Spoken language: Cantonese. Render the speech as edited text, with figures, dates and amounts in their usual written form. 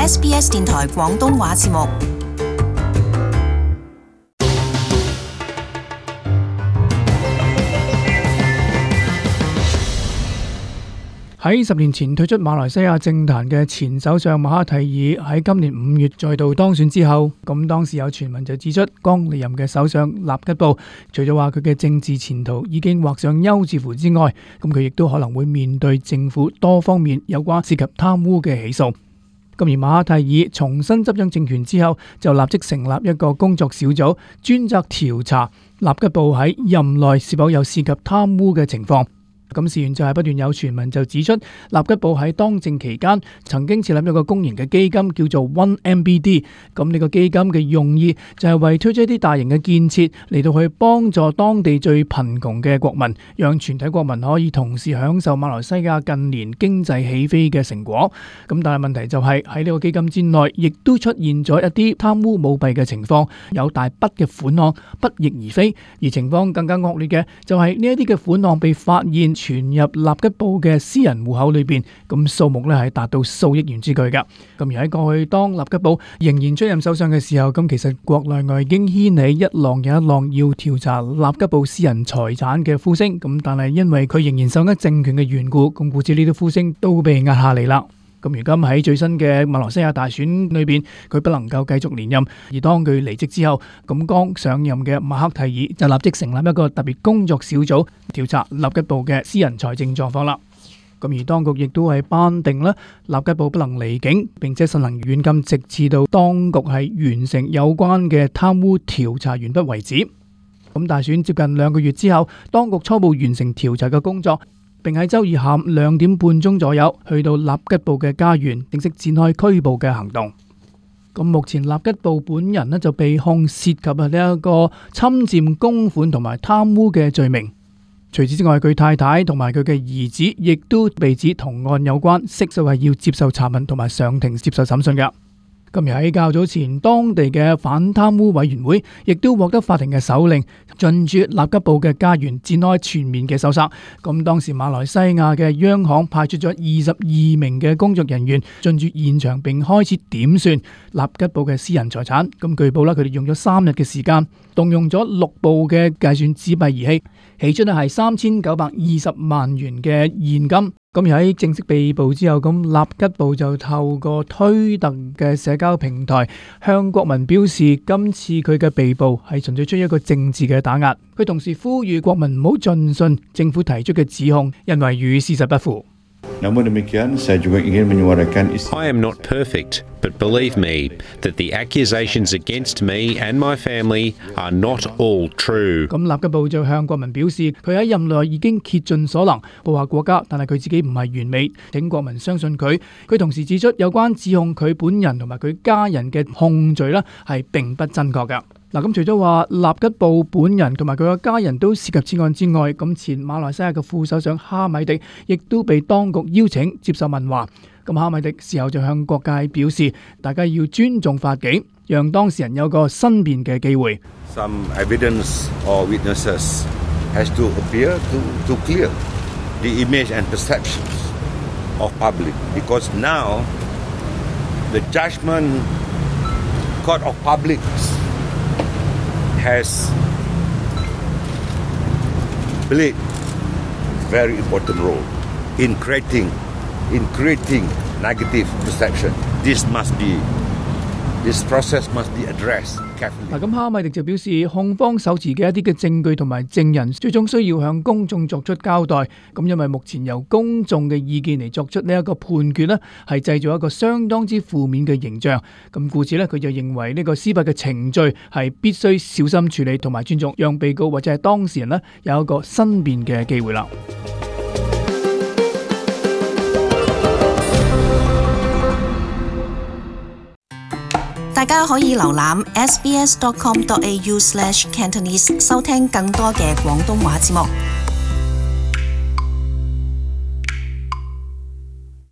SBS 電台廣東話節目。 喺10年前退出馬來西亞政壇嘅前首相馬哈蒂爾喺今年5月再度當選之後，咁當時有傳聞就指出，剛離任嘅首相納吉布除咗話佢嘅政治前途已經畫上休止符之外，咁佢亦都可能會面對政府多方面有關涉及貪污嘅起訴。咁而馬哈蒂爾重新執掌政權之後，就立即成立一個工作小組，專責調查納吉布喺任內是否有涉及貪污嘅情況。咁事源就係不斷有傳聞就指出，納吉布喺當政期間曾經設立一個公營嘅基金，叫做 1MBD。咁呢個基金嘅用意就係為推出一啲大型嘅建設嚟到去幫助當地最貧窮嘅國民，讓全體國民可以同時享受馬來西亞近年經濟起飛嘅成果。咁但係問題就係喺呢個基金之內，亦都出現咗一啲貪污舞弊嘅情況，有大筆嘅款項不翼而飛，而情況更加惡劣嘅就係呢一啲嘅款項被發現存入納吉布嘅私人戶口裏邊，咁數目咧係達到數億元之巨噶。咁而喺過去當納吉布仍然出任首相嘅時候，咁其實國內外已經掀起一浪又一浪要調查納吉布私人財產嘅呼聲。咁但係因為佢仍然手握政權嘅緣故，咁故此呢啲呼聲都被壓下嚟啦。咁如今喺最新嘅馬來西亞大選裏邊，佢不能夠繼續連任，而當佢離職之後，咁剛上任嘅馬哈蒂爾就立即成立一個特別工作小組，調查納吉布嘅私人財政狀況啦。咁而當局亦都係頒定啦，納吉布不能離境，並且實行軟禁，直至到當局係完成有關嘅貪污調查完畢為止。咁大選接近2個月之後，當局初步完成調查嘅工作，並喺周二下午2點半鐘左右去到納吉布嘅家園，正式展開拘捕嘅行動。咁目前納吉布本人呢就被控涉及呢一個侵佔公款同埋貪污嘅罪名。除此之外，佢太太同埋佢嘅兒子亦都被指同案有關，悉數係要接受查問同埋上庭接受審訊嘅。今日喺較早前，當地嘅反貪污委員會亦都獲得法庭嘅手令，進駐納吉布嘅家園展開全面嘅搜查。咁當時馬來西亞嘅央行派出咗22名嘅工作人員進駐現場，並開始點算納吉布嘅私人財產。咁據報啦，佢哋用咗3日嘅時間，動用咗6部嘅計算紙幣儀器，起出係3920萬元嘅現金。咁而喺正式被捕之後，咁納吉布就透過推特嘅社交平台向國民表示，今次佢嘅被捕係純粹出於一個政治嘅打壓。佢同時呼籲國民唔好盡信政府提出嘅指控，因為與事實不符。 Namun demikian, saya juga ingin menyuarakan I am not perfect, but believe me that the accusations against me and my family are not all true. 咁納吉布就向國民表示，佢喺任內已經竭盡所能保下國家，但係佢自己唔係完美，請國民相信佢。佢同時指出，有關指控佢本人同埋佢家人嘅控罪呢係並不真確㗎。嗱，咁除咗話納吉布本人同埋佢嘅家人都涉及此案之外，咁前馬來西亞嘅副首相哈米迪亦都被當局邀請接受問話。咁哈米迪事後就向各界表示，大家要尊重法紀，讓當事人有個申辯嘅機會。 Some evidence or witnesses has to appear to clear the image and perceptions of public, because now the judgment court of public has played very important role in creating negative perception. This process must be addressed carefully. 嗱，咁哈米迪就表示，控方手持嘅一啲嘅證據同埋證人，最終需要向公眾作出交代。咁因為目前由公眾嘅意見嚟作出呢一個判決呢，係製造一個相當之負面嘅形象。咁故此呢，佢就認為呢個司法嘅程序係必須小心處理同埋尊重，讓被告或者係當事人呢有一個申辯嘅機會啦。 大家可以瀏覽 sbs.com.au/cantonese 收聽更多嘅廣東話節目。